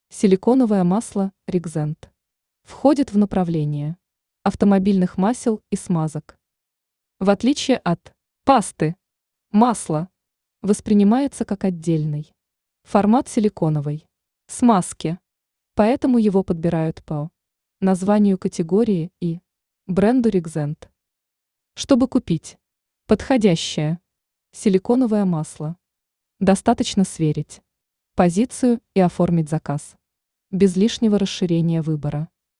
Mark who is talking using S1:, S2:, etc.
S1: Силиконовое масло Регзент входит в направление автомобильных масел и смазок. В отличие от пасты, масло воспринимается как отдельный формат силиконовой смазки, поэтому его подбирают по названию категории и бренду Регзент. Чтобы купить подходящее силиконовое масло, достаточно сверить позицию и оформить заказ без лишнего расширения выбора.